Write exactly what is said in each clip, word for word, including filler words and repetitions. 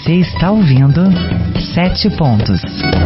Você está ouvindo Sete Pontos.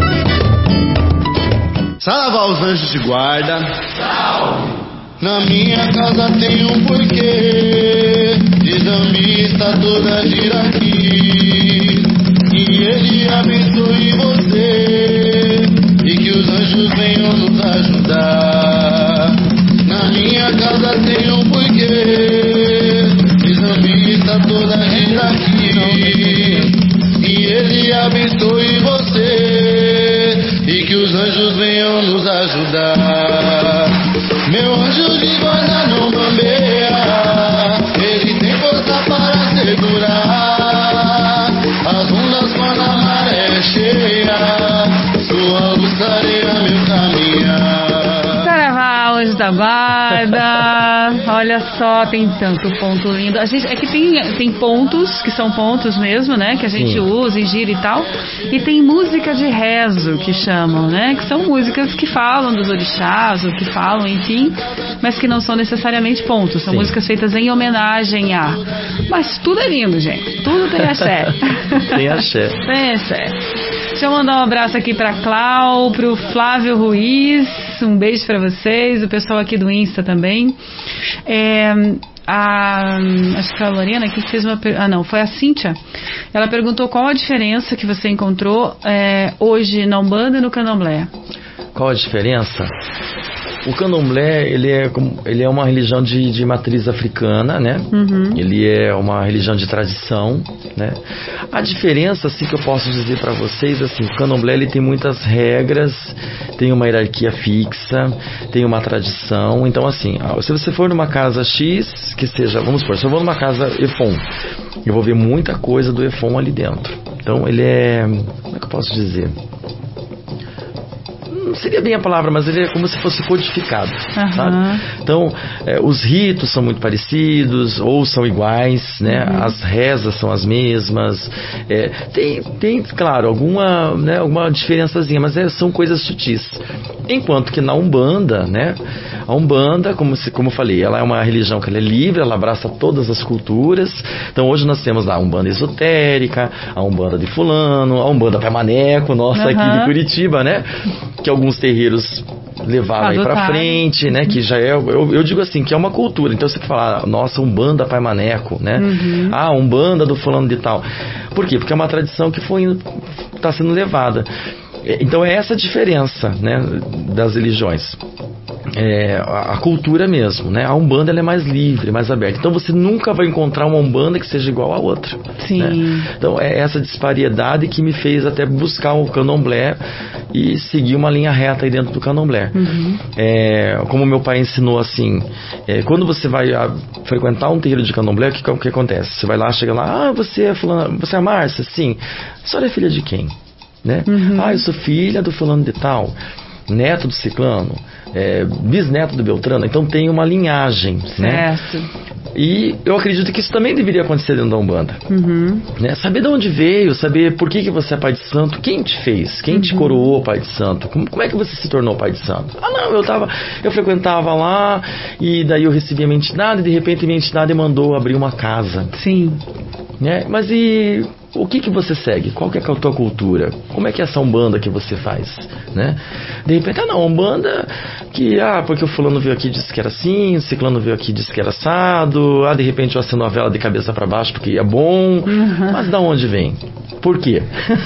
Salve aos anjos de guarda. Salve. Na minha casa tem um porquê. Dinamita toda gira aqui. E ele abençoe você. E que os anjos venham nos ajudar. Na minha casa tem um porquê. Dinamita toda gira aqui. E ele abençoe você. E que os anjos venham nos ajudar. Meu anjo de guarda não bambeia. Ele tem força para segurar as ondas quando a maré cheia. Sua luz clareia meu caminhar. Saravá, anjo da guarda. Olha só, tem tanto ponto lindo. A gente, é que tem, tem pontos, que são pontos mesmo, né? Que a gente Sim. usa e gira e tal. E tem música de rezo, que chamam, né? Que são músicas que falam dos orixás, ou que falam, enfim, mas que não são necessariamente pontos. São Sim. músicas feitas em homenagem a... Mas tudo é lindo, gente. Tudo tem axé. Tem axé. Tem axé. Deixa eu mandar um abraço aqui pra Clau, pro Flávio Ruiz. Um beijo pra vocês. O pessoal aqui do Insta também. É... A, acho que foi a Lorena que fez uma per... ah não, foi a Cíntia. Ela perguntou qual a diferença que você encontrou é, hoje na Umbanda e no Candomblé. Qual a diferença? O Candomblé, ele é, ele é uma religião de, de matriz africana, né? Uhum. Ele é uma religião de tradição, né? A diferença, assim, que eu posso dizer para vocês, assim, o Candomblé, ele tem muitas regras, tem uma hierarquia fixa, tem uma tradição. Então, assim, se você for numa casa X, que seja, vamos supor, se eu vou numa casa Efon, eu vou ver muita coisa do Efon ali dentro. Então, ele é, como é que eu posso dizer? Não seria bem a palavra, mas ele é como se fosse codificado, uhum. sabe? Então, é, os ritos são muito parecidos, ou são iguais, né? Uhum. As rezas são as mesmas. É, tem, tem, claro, alguma, né, alguma diferençazinha, mas é, são coisas sutis. Enquanto que na Umbanda, né? A Umbanda, como, se, como eu falei, ela é uma religião que ela é livre, ela abraça todas as culturas. Então, hoje nós temos lá a Umbanda esotérica, a Umbanda de fulano, a Umbanda Pai Maneco, nossa, uhum. aqui de Curitiba, né? Que alguns terreiros levaram aí pra frente, né? Que já é, eu, eu digo assim, que é uma cultura. Então você fala, nossa, Umbanda Pai Maneco, né? Uhum. Ah, Umbanda do fulano de tal. Por quê? Porque é uma tradição que foi está sendo levada. Então é essa a diferença, né, das religiões. É, a, a cultura mesmo, né? A Umbanda ela é mais livre, mais aberta. Então você nunca vai encontrar uma Umbanda que seja igual a outra. Sim. Né? Então é essa disparidade que me fez até buscar o Candomblé e seguir uma linha reta aí dentro do Candomblé. Uhum. É, como meu pai ensinou assim, é, quando você vai a, frequentar um terreiro de Candomblé, o que, o que acontece? Você vai lá, chega lá, ah, você é fulana, você é a Márcia? Sim. A senhora é filha de quem? Né? Uhum. Ah, eu sou filha do fulano de tal, neto do ciclano, é, bisneto do Beltrano. Então tem uma linhagem, certo. Né? E eu acredito que isso também deveria acontecer dentro da Umbanda. Uhum. Né? Saber de onde veio, saber por que, que você é pai de santo, quem te fez, quem uhum. te coroou pai de santo, como, como é que você se tornou pai de santo? Ah não, eu tava, eu frequentava lá e daí eu recebi a minha entidade e de repente a minha entidade mandou abrir uma casa. Sim. Né? Mas e o que que você segue? Qual que é a tua cultura? Como é que é essa Umbanda que você faz? Né? De repente, ah não, Umbanda que, ah, porque o fulano veio aqui e disse que era assim, o ciclano veio aqui e disse que era assado, ah, de repente eu acendo a vela de cabeça para baixo porque é bom, uhum. mas da onde vem? Por quê?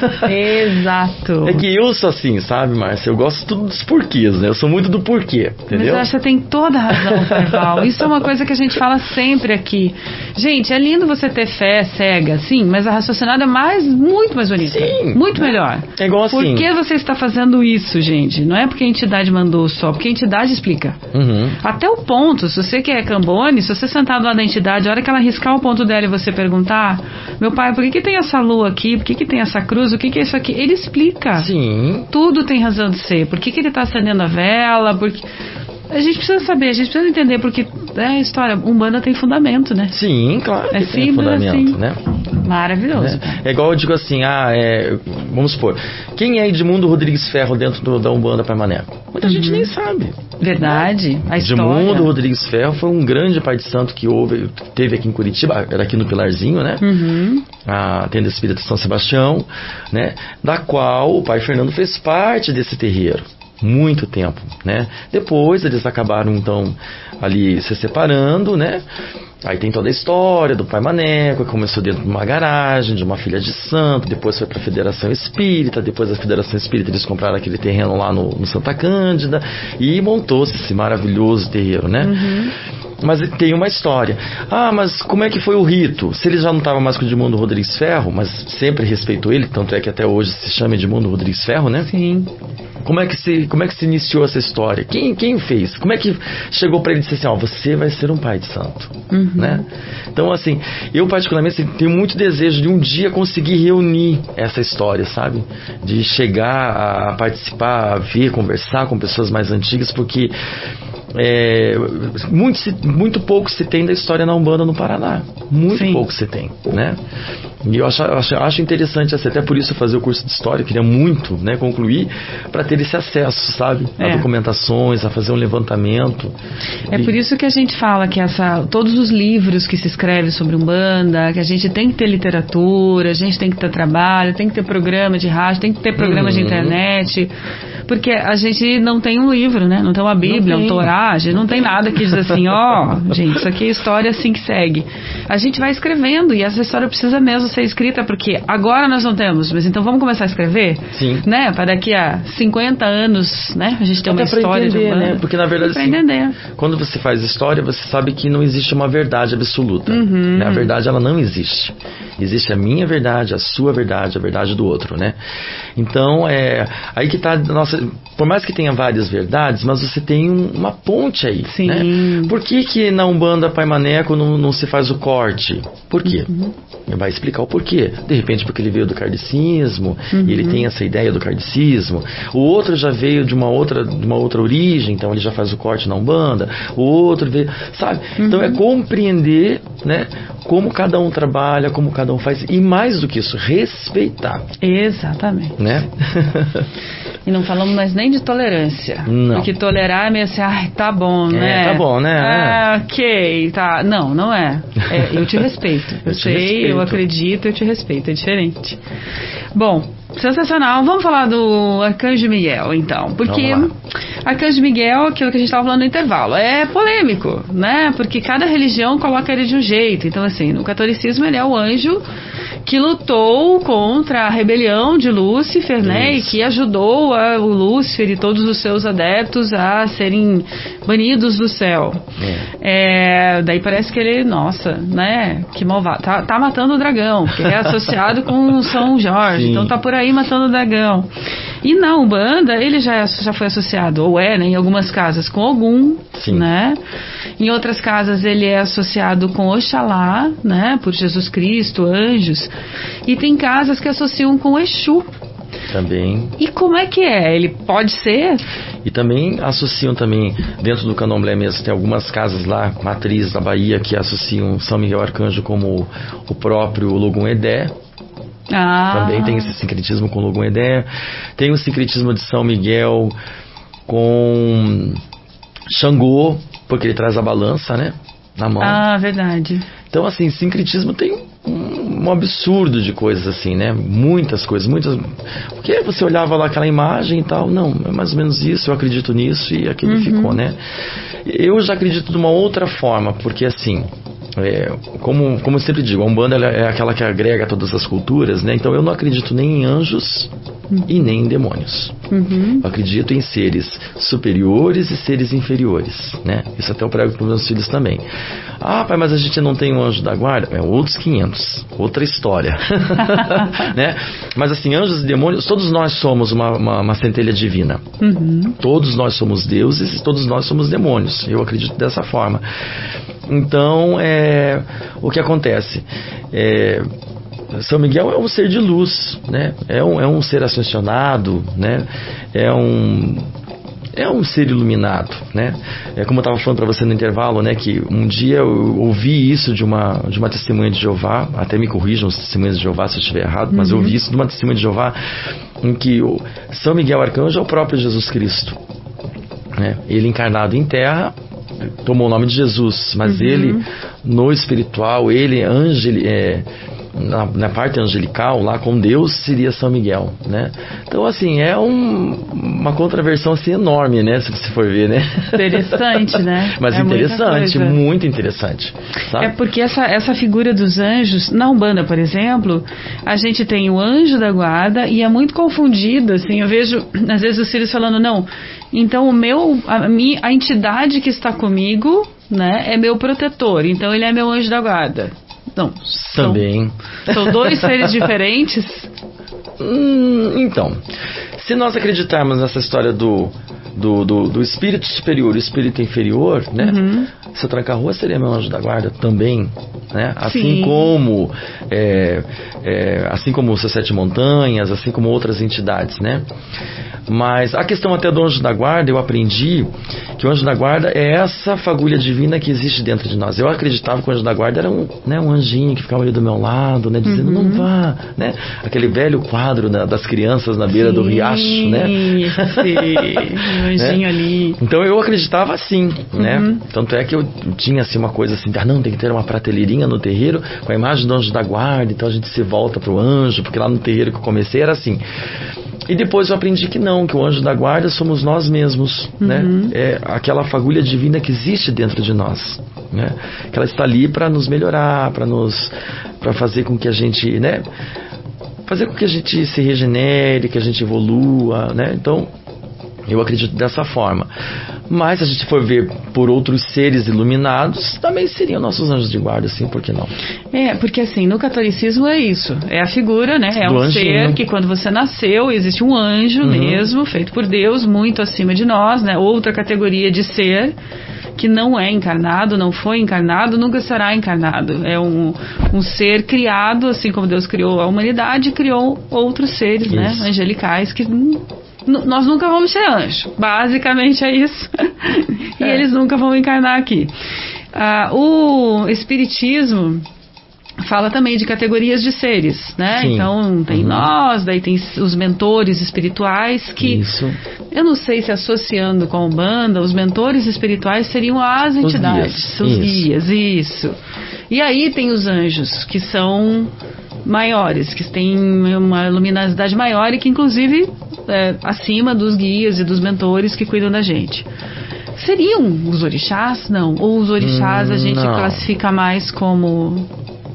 Exato. É que eu sou assim, sabe, Márcia? Eu gosto tudo dos porquês, né? Eu sou muito do porquê, entendeu? Mas eu acho que você tem toda a razão, Perval. Isso é uma coisa que a gente fala sempre aqui. Gente, é lindo você ter fé cega, sim, mas a raciocinada é mais, muito mais bonita. Sim. Muito melhor. É igual assim. Por que você está fazendo isso, gente? Não é porque a entidade mandou só, porque a entidade explica. Uhum. Até o ponto, se você quer Cambone, se você sentar do lado da entidade, a hora que ela riscar o ponto dela e você perguntar, meu pai, por que, que tem essa lua aqui? Por que, que tem essa cruz? O que, que é isso aqui? Ele explica. Sim. Tudo tem razão de ser. Por que, que ele está acendendo a vela? Porque... A gente precisa saber, a gente precisa entender, porque é a história, Umbanda tem fundamento, né? Sim, claro que é tem fundamento, assim. Né? Maravilhoso. Né? É igual eu digo assim, ah, é, vamos supor, quem é Edmundo Rodrigues Ferro dentro do, da Umbanda Pai Maneco? Muita uhum. gente nem sabe. Verdade, a história. Edmundo Rodrigues Ferro foi um grande pai de santo que houve, teve aqui em Curitiba, era aqui no Pilarzinho, né? Uhum. A tenda espírita São Sebastião, né? Da qual o pai Fernando fez parte desse terreiro. Muito tempo, né? Depois eles acabaram, então, ali se separando, né? Aí tem toda a história do pai Maneco, que começou dentro de uma garagem, de uma filha de santo, depois foi para a Federação Espírita, depois da Federação Espírita eles compraram aquele terreno lá no, no Santa Cândida e montou-se esse maravilhoso terreiro, né? Uhum. Mas tem uma história. Ah, mas como é que foi o rito? Se ele já não estava mais com o Edmundo Rodrigues Ferro, mas sempre respeitou ele, tanto é que até hoje se chama Edmundo Rodrigues Ferro, né? Sim. Como é que se, como é que se iniciou essa história? Quem, quem fez? Como é que chegou para ele e disse assim, ó, você vai ser um pai de santo, uhum. né? Então, assim, eu particularmente assim, tenho muito desejo de um dia conseguir reunir essa história, sabe? De chegar a participar, a ver, conversar com pessoas mais antigas, porque é, muito, muito pouco se tem da história na Umbanda no Paraná. Muito Sim. pouco se tem, né? E eu acho, acho, acho interessante, assim, até por isso fazer o curso de História, eu queria muito, né, concluir, para ter esse acesso, sabe? É. A documentações, a fazer um levantamento. É e... por isso que a gente fala que essa, todos os livros que se escrevem sobre Umbanda, que a gente tem que ter literatura, a gente tem que ter trabalho, tem que ter programa de rádio, tem que ter programa uhum. de internet, porque a gente não tem um livro, né? Não tem uma Bíblia, um Torá, a gente não tem nada que diz assim, ó, oh, gente, isso aqui é história assim que segue. A gente vai escrevendo e essa história precisa mesmo ser escrita, porque agora nós não temos, mas então vamos começar a escrever? Sim. Né? Para daqui a cinquenta anos, né? A gente tem uma Até história entender, de Umbanda. Né? Porque na verdade, assim, entender. Quando você faz história, você sabe que não existe uma verdade absoluta. Uhum. Né? A verdade, ela não existe. Existe a minha verdade, a sua verdade, a verdade do outro, né? Então, é aí que tá, nossa, por mais que tenha várias verdades, mas você tem um, uma ponte aí, Sim. né? Por que que na Umbanda Pai Maneco não, não se faz o corte? Por quê? Uhum. Ele vai explicar o porquê. De repente porque ele veio do kardecismo, uhum. e ele tem essa ideia do kardecismo. O outro já veio de uma outra, de uma outra origem, então ele já faz o corte na Umbanda. O outro veio, sabe? Uhum. Então é compreender, né, como cada um trabalha, como cada um faz, e mais do que isso, respeitar. Exatamente. Né? E não falamos mais nem de tolerância. Não. Porque tolerar é meio assim, ai, tá bom, né? É, tá bom, né? Ah, ok, tá. Não, não é. é eu te respeito. Eu, eu sei, respeito. Eu acredito, eu te respeito. É diferente. Bom, sensacional. Vamos falar do Arcanjo Miguel, então. Porque Arcanjo Miguel, aquilo que a gente estava falando no intervalo, é polêmico, né? Porque cada religião coloca ele de um jeito. Então, assim, no catolicismo ele é o anjo que lutou contra a rebelião de Lúcifer, né? Isso. E que ajudou a, o Lúcifer e todos os seus adeptos a serem banidos do céu. É. É, daí parece que ele, nossa, né? Que malvado. Tá, tá matando o dragão, porque é associado com São Jorge. Sim. Então tá por aí matando o dragão. E na Umbanda, ele já, já foi associado, ou é, né, em algumas casas, com Ogum, Sim. né? Em outras casas ele é associado com Oxalá, né? Por Jesus Cristo, anjos. E tem casas que associam com Exu. Também. E como é que é? Ele pode ser? E também associam também, dentro do candomblé mesmo, tem algumas casas lá, matriz da Bahia, que associam São Miguel Arcanjo como o próprio Logum Edé. Ah. Também tem esse sincretismo com Logum Edé. Tem o sincretismo de São Miguel com Xangô, porque ele traz a balança, né? Na mão. Ah, verdade. Então, assim, sincretismo tem um, um absurdo de coisas assim, né? Muitas coisas, muitas... Porque você olhava lá aquela imagem e tal, não, é mais ou menos isso, eu acredito nisso e aquilo uhum. ficou, né? Eu já acredito de uma outra forma, porque assim... É, como, como eu sempre digo, a Umbanda ela é aquela que agrega todas as culturas, né? Então eu não acredito nem em anjos uhum. e nem em demônios. Uhum. Eu acredito em seres superiores e seres inferiores, né? Isso até eu prego para os meus filhos também. Ah, pai, mas a gente não tem um anjo da guarda? É outros quinhentos, outra história. Né? Mas assim, anjos e demônios, todos nós somos uma, uma, uma centelha divina. Uhum. Todos nós somos deuses e todos nós somos demônios. Eu acredito dessa forma. Então, é, o que acontece? É, São Miguel é um ser de luz, né? É um, é um ser ascensionado, né? É um, é um ser iluminado, né? É como eu estava falando para você no intervalo, né? Que um dia eu ouvi isso de uma, de uma testemunha de Jeová, até me corrijam os testemunhas de Jeová se eu estiver errado, uhum. mas eu ouvi isso de uma testemunha de Jeová, em que o São Miguel Arcanjo é o próprio Jesus Cristo. né? Ele encarnado em terra tomou o nome de Jesus, mas uhum. ele no espiritual, ele angel, é, na, na parte angelical lá com Deus seria São Miguel, né? Então assim é um, uma contraversão assim enorme, né? Se você for ver, né? Interessante, né? Mas é interessante, muito interessante, sabe? É porque essa, essa figura dos anjos na Umbanda, por exemplo, a gente tem o anjo da guarda e é muito confundido, assim, eu vejo às vezes os filhos falando, não, então o meu, a, minha, a entidade que está comigo, né, é meu protetor, então ele é meu anjo da guarda. Não, são, também. São dois seres diferentes? Hum, então, se nós acreditarmos nessa história do, do, do, do espírito superior e espírito inferior, né? Uhum. Seu Tranca-Rua seria meu anjo da guarda também, né? Assim Sim. como é, é, assim como os Sete Montanhas, assim como outras entidades, né? Mas a questão até do anjo da guarda, eu aprendi que o anjo da guarda é essa fagulha divina que existe dentro de nós. Eu acreditava que o anjo da guarda era um, né, um anjinho que ficava ali do meu lado, né, dizendo, uhum. não vá, né? Aquele velho quadro, né, das crianças na beira Sim, do riacho, né? Sim, um anjinho né? ali. Então eu acreditava assim, uhum. né? Tanto é que eu tinha assim uma coisa assim, ah, não, tem que ter uma prateleirinha no terreiro com a imagem do anjo da guarda, então a gente se volta pro anjo, porque lá no terreiro que eu comecei era assim. E depois eu aprendi que não, que o anjo da guarda somos nós mesmos, uhum. né? É aquela fagulha divina que existe dentro de nós, né? Que ela está ali para nos melhorar, para nos, para fazer com que a gente, né? Fazer com que a gente se regenere, que a gente evolua, né? Então, eu acredito dessa forma. Mas se a gente for ver por outros seres iluminados, também seriam nossos anjos de guarda, sim, por que não? É, porque assim, no catolicismo é isso. É a figura, né? É do um anjinho. ser que quando você nasceu, existe um anjo uhum. mesmo, feito por Deus, muito acima de nós, né? Outra categoria de ser que não é encarnado, não foi encarnado, nunca será encarnado. É um, um ser criado, assim como Deus criou a humanidade, criou outros seres, isso. né? Angelicais que... nós nunca vamos ser anjo, basicamente é isso. E é. eles nunca vão encarnar aqui. Ah, o Espiritismo fala também de categorias de seres, né? Sim. Então tem uhum. nós, daí tem os mentores espirituais que isso. eu não sei se associando com a Umbanda, os mentores espirituais seriam as entidades, os guias, os guias, isso. E aí tem os anjos, que são maiores, que têm uma luminosidade maior e que inclusive é, acima dos guias e dos mentores que cuidam da gente. Seriam os orixás? Não. Ou os orixás a gente não. classifica mais como...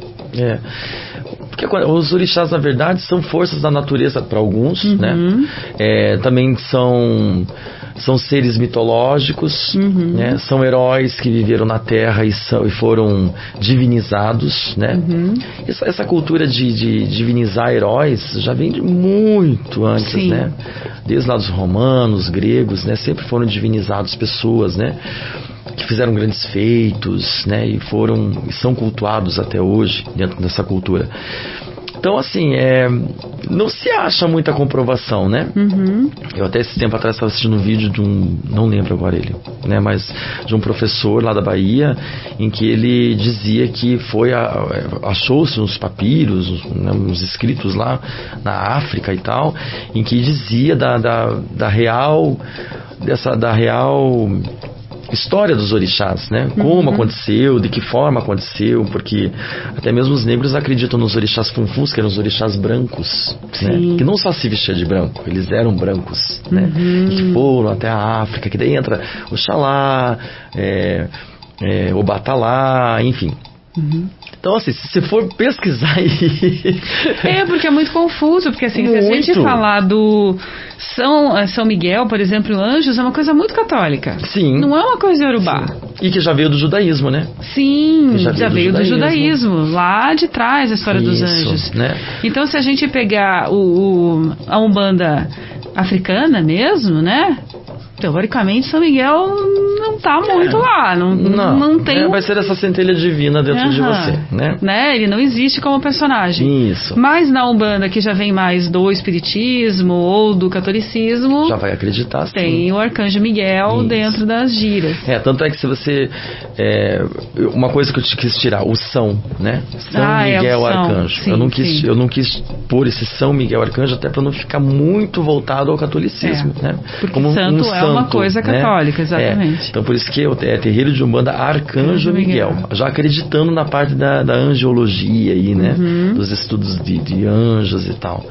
É. Porque os orixás, na verdade, são forças da natureza para alguns, uhum. né? É, também são... são seres mitológicos, uhum. né? São heróis que viveram na Terra e, são, e foram divinizados, né? Uhum. Essa, essa cultura de, de divinizar heróis já vem de muito antes, Sim. né? Desde lá dos romanos, gregos, né? Sempre foram divinizados pessoas, né? Que fizeram grandes feitos, né? E foram e são cultuados até hoje dentro dessa cultura. Então, assim, é, não se acha muita comprovação, né? Uhum. Eu até esse tempo atrás estava assistindo um vídeo de um, não lembro agora ele, né? Mas de um professor lá da Bahia, em que ele dizia que foi, achou-se uns papiros, né, uns escritos lá na África e tal, em que dizia da, da, da real, dessa, da real... história dos orixás, né? Como uhum. aconteceu, de que forma aconteceu, porque até mesmo os negros acreditam nos orixás funfuns, que eram os orixás brancos, né? Que não só se vestia de branco, eles eram brancos, né? Uhum. E que foram até a África, que daí entra Oxalá, é, é, Obatalá, enfim. Uhum. Então, assim, se você for pesquisar aí... É, porque é muito confuso, porque assim, muito. Se a gente falar do São, São Miguel, por exemplo, anjos, é uma coisa muito católica. Sim. Não é uma coisa iorubá. Sim. E que já veio do judaísmo, né? Sim, já veio, já veio do, judaísmo. do judaísmo, lá de trás a história Isso, dos anjos. Né? Então, se a gente pegar o, o, a Umbanda africana mesmo, né? Teoricamente, São Miguel não tá muito é. lá, não, não, não tem... É, vai ser essa centelha divina dentro uhum. de você, né? né? Ele não existe como personagem. Isso. Mas na Umbanda, que já vem mais do espiritismo ou do catolicismo... Já vai acreditar, sim. Tem o Arcanjo Miguel Isso. dentro das giras. É, tanto é que se você... É, uma coisa que eu te quis tirar, o São, né? São ah, Miguel é Arcanjo. Sim, eu, não quis, sim. eu não quis pôr esse São Miguel Arcanjo até para não ficar muito voltado ao catolicismo, é. né? Porque Como santo um é santo, uma coisa católica, né? exatamente. É. Então por isso que é terreiro de Umbanda Arcanjo Miguel. Miguel. Já acreditando na parte da, da angiologia aí, né? Uhum. Dos estudos de, de anjos e tal.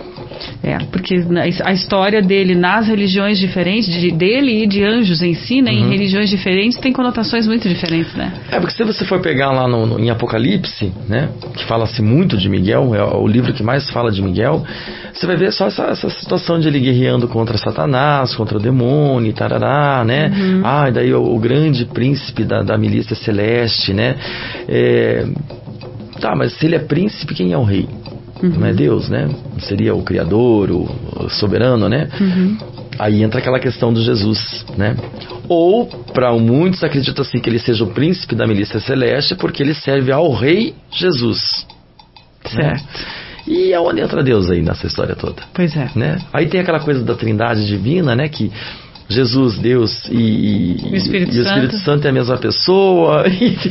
É, porque a história dele nas religiões diferentes, de, dele e de anjos em si, né, uhum. em religiões diferentes, tem conotações muito diferentes, né? É, porque se você for pegar lá no, no, em Apocalipse, né, que fala-se muito de Miguel, é o livro que mais fala de Miguel, você vai ver só essa, essa situação de ele guerreando contra Satanás, contra o demônio, tarará, né? Uhum. Ah, e daí o, o grande príncipe da, da milícia celeste, né? É, tá, mas se ele é príncipe, quem é o rei? Uhum. Não é Deus, né? Seria o Criador, o, o soberano, né? Uhum. Aí entra aquela questão do Jesus, né? Ou, para muitos, acreditam assim que ele seja o príncipe da milícia celeste porque ele serve ao rei Jesus. Certo. Né? E aonde entra Deus aí nessa história toda? Pois é. Né? Aí tem aquela coisa da trindade divina, né? Que Jesus, Deus e, e, o Espírito, e o Espírito Santo. Santo é a mesma pessoa.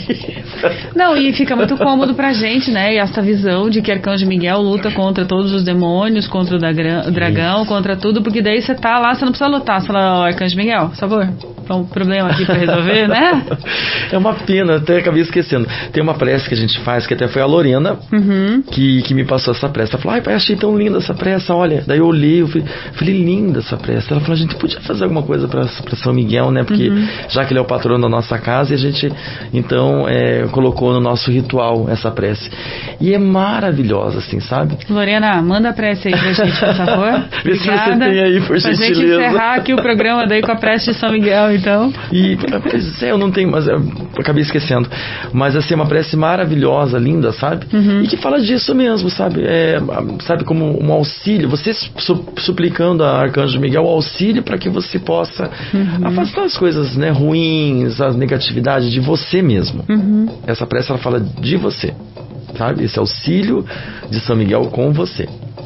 Não, e fica muito cômodo pra gente, né? E essa visão de que Arcanjo Miguel luta contra todos os demônios, contra o dragão, Isso. contra tudo, porque daí você tá lá, você não precisa lutar. Você fala, ó, Arcanjo Miguel, por favor, tem um problema aqui pra resolver, né? É uma pena, até acabei esquecendo. Tem uma prece que a gente faz, que até foi a Lorena uhum. que, que me passou essa prece. Ela falou, ai pai, achei tão linda essa prece, olha. Daí eu olhei, eu falei, falei linda essa prece. Ela falou, a gente podia fazer alguma coisa para São Miguel, né? Porque uhum. já que ele é o patrono da nossa casa, e a gente então é, colocou no nosso ritual essa prece. E é maravilhosa, assim, sabe? Lorena, manda a prece aí pra gente, por favor. Vê se você tem aí, por pra gentileza. Pra gente encerrar aqui o programa daí com a prece de São Miguel, então. E, pois é, eu não tenho, mas eu acabei esquecendo. Mas assim, é uma prece maravilhosa, linda, sabe? Uhum. E que fala disso mesmo, sabe? É, sabe, como um auxílio, você su- suplicando a Arcanjo Miguel o auxílio para que você possa Uhum. afastar as coisas, né, ruins, as negatividades de você mesmo. Uhum. Essa prece ela fala de você, sabe? Esse auxílio de São Miguel com você.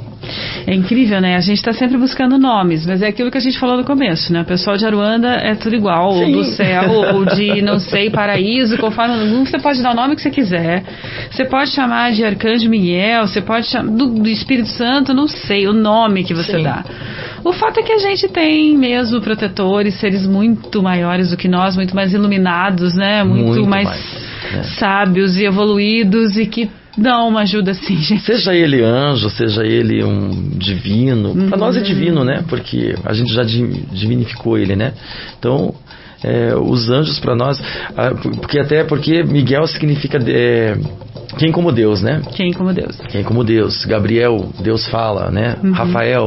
É incrível, né? A gente está sempre buscando nomes, mas é aquilo que a gente falou no começo, né? O pessoal de Aruanda é tudo igual, ou do céu, ou de, não sei, paraíso, conforme... Você pode dar o nome que você quiser. Você pode chamar de Arcanjo Miguel, você pode chamar do, do Espírito Santo, não sei, o nome que você Sim. dá. O fato é que a gente tem mesmo protetores, seres muito maiores do que nós, muito mais iluminados, né? Muito, muito mais, mais né? sábios e evoluídos e que dão uma ajuda assim, gente. Seja ele anjo, seja ele um divino. Uhum. Para nós é divino, né? Porque a gente já divinificou ele, né? Então, é, os anjos para nós... Porque até porque Miguel significa... É, quem como Deus, né? Quem como Deus. Quem como Deus. Gabriel, Deus fala, né? Uhum. Rafael,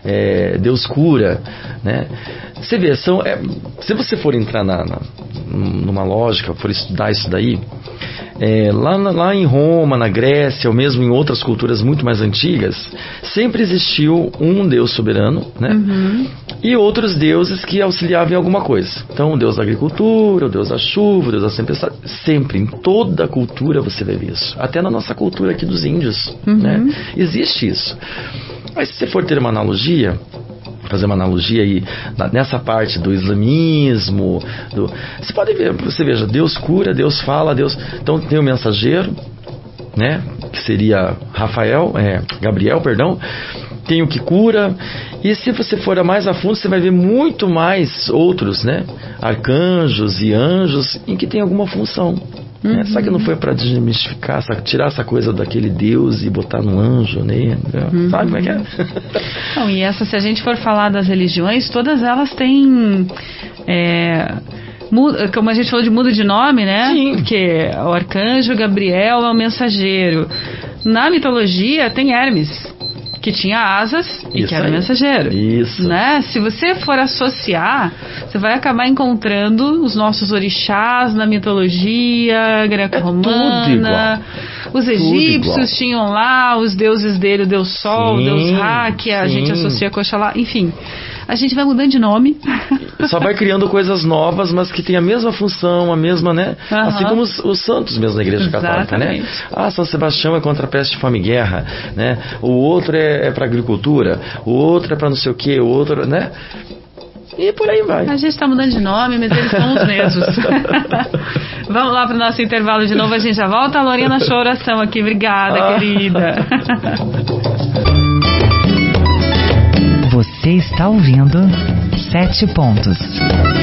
é, Deus cura, né? Você vê, são, é, se você for entrar na, na, numa lógica, for estudar isso daí, é, lá, lá em Roma, na Grécia, ou mesmo em outras culturas muito mais antigas, sempre existiu um Deus soberano, né? Uhum. E outros deuses que auxiliavam em alguma coisa. Então, o Deus da agricultura, o Deus da chuva, o Deus da tempestade. Sempre, em toda a cultura você vê isso. Até na nossa cultura aqui dos índios, uhum. né? Existe isso. Mas se você for ter uma analogia, fazer uma analogia aí nessa parte do islamismo, do, você pode ver, você veja, Deus cura, Deus fala, Deus... Então tem o mensageiro, né? Que seria Rafael, é, Gabriel, perdão. Tem o que cura, e se você for mais a fundo, você vai ver muito mais outros, né? Arcanjos e anjos em que tem alguma função. Uhum. Né? Só que não foi para desmistificar, sabe? Tirar essa coisa daquele Deus e botar no anjo, né? Uhum. Sabe como é que é? Não, e essa, se a gente for falar das religiões, todas elas têm... É... Como a gente falou de muda de nome, né? Sim. Porque o arcanjo Gabriel é o mensageiro. Na mitologia tem Hermes, que tinha asas e Isso que era aí. mensageiro. Isso. Né? Se você for associar, você vai acabar encontrando os nossos orixás na mitologia greco-romana. É os egípcios tinham lá os deuses dele, o deus Sol, sim, o deus Ra, que a sim. gente associa com Oxalá. Enfim, a gente vai mudando de nome. Só vai criando coisas novas, mas que tem a mesma função, a mesma, né? Uhum. Assim como os, os santos mesmo na Igreja Católica, né? Ah, São Sebastião é contra a peste, fome e guerra, né? O outro é, é para agricultura, o outro é para não sei o quê, o outro, né? E por aí vai. A gente está mudando de nome, mas eles são os mesmos. Vamos lá para o nosso intervalo de novo, a gente já volta. A Lorena achou oração aqui, obrigada, ah. querida. Você está ouvindo Sete Pontos.